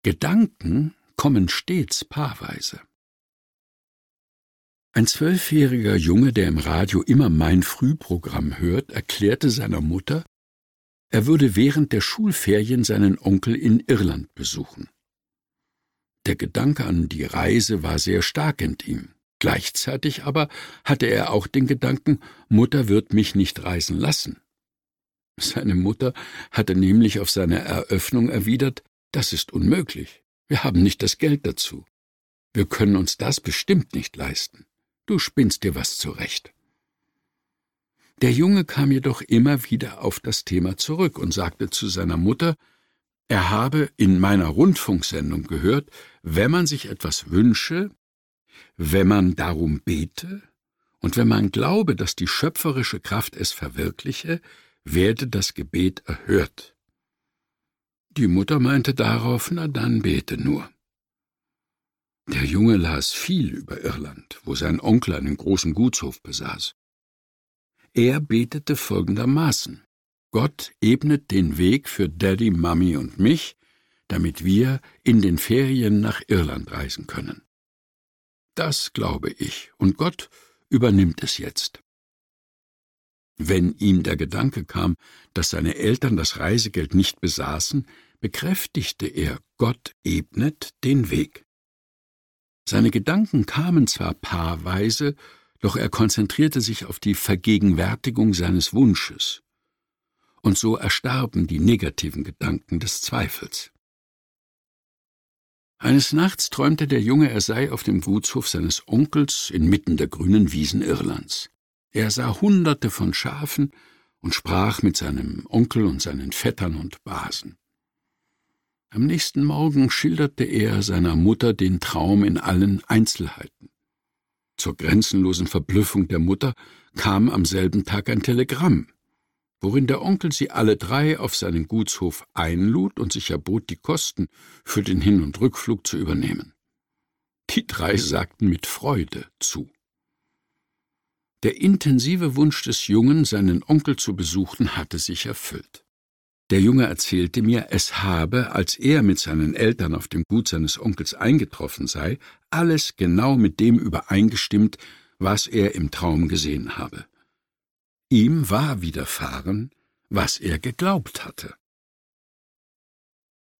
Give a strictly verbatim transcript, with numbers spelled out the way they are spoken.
Gedanken kommen stets paarweise. Ein zwölfjähriger Junge, der im Radio immer mein Frühprogramm hört, erklärte seiner Mutter, er würde während der Schulferien seinen Onkel in Irland besuchen. Der Gedanke an die Reise war sehr stark in ihm. Gleichzeitig aber hatte er auch den Gedanken, Mutter wird mich nicht reisen lassen. Seine Mutter hatte nämlich auf seine Eröffnung erwidert, das ist unmöglich, wir haben nicht das Geld dazu. Wir können uns das bestimmt nicht leisten. Du spinnst dir was zurecht. Der Junge kam jedoch immer wieder auf das Thema zurück und sagte zu seiner Mutter, er habe in meiner Rundfunksendung gehört, wenn man sich etwas wünsche, wenn man darum bete und wenn man glaube, dass die schöpferische Kraft es verwirkliche, werde das Gebet erhört. Die Mutter meinte darauf, na dann bete nur. Der Junge las viel über Irland, wo sein Onkel einen großen Gutshof besaß. Er betete folgendermaßen: Gott ebnet den Weg für Daddy, Mami und mich, damit wir in den Ferien nach Irland reisen können. Das glaube ich, und Gott übernimmt es jetzt. Wenn ihm der Gedanke kam, dass seine Eltern das Reisegeld nicht besaßen, bekräftigte er, Gott ebnet den Weg. Seine Gedanken kamen zwar paarweise, doch er konzentrierte sich auf die Vergegenwärtigung seines Wunsches. Und so erstarben die negativen Gedanken des Zweifels. Eines Nachts träumte der Junge, er sei auf dem Gutshof seines Onkels inmitten der grünen Wiesen Irlands. Er sah Hunderte von Schafen und sprach mit seinem Onkel und seinen Vettern und Basen. Am nächsten Morgen schilderte er seiner Mutter den Traum in allen Einzelheiten. Zur grenzenlosen Verblüffung der Mutter kam am selben Tag ein Telegramm, worin der Onkel sie alle drei auf seinen Gutshof einlud und sich erbot, die Kosten für den Hin- und Rückflug zu übernehmen. Die drei sagten mit Freude zu. Der intensive Wunsch des Jungen, seinen Onkel zu besuchen, hatte sich erfüllt. Der Junge erzählte mir, es habe, als er mit seinen Eltern auf dem Gut seines Onkels eingetroffen sei, alles genau mit dem übereingestimmt, was er im Traum gesehen habe. Ihm war widerfahren, was er geglaubt hatte.